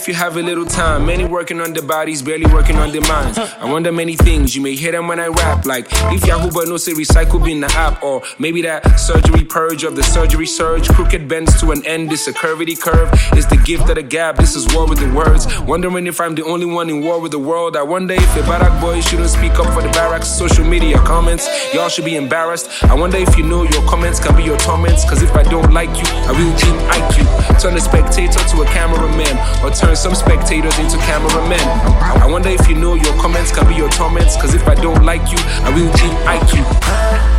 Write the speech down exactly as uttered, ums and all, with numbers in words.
if you have a little time. Many working on their bodies, barely working on their minds. I wonder many things, you may hear them when I rap. Like, if Yahoo but no say recycle be in the app. Or maybe that surgery purge of the surgery surge. Crooked bends to an end, this a curvity curve. It's the gift of the gap, this is war with the words. Wondering if I'm the only one in war with the world. I wonder if the Barack boys shouldn't speak up for the barracks. Social media comments, y'all should be embarrassed. I wonder if you know your comments can be your torments. Cause if I don't like you, I will keep I Q. Turn a spectator to a cameraman, or turn some spectators into cameramen. I wonder if you know your comments can be your torments. Cause if I don't like you, I will keep I Q.